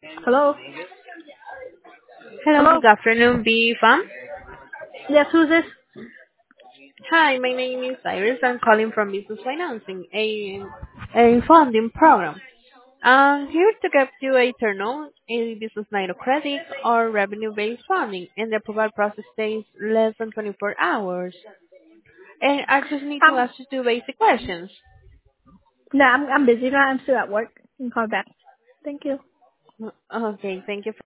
Hello? Hello, Hello? good afternoon, B Farm. Yes, who's this? Hi, my name is Iris. I'm calling from Business Financing, a funding program. I'm here to give you a turn on a business line of credit or revenue-based funding, and the approval process takes less than 24 hours. And I just need to Um, ask you two basic questions. no, I'm busy now. I'm still at work. You can call back. Thank you. Okay, thank you.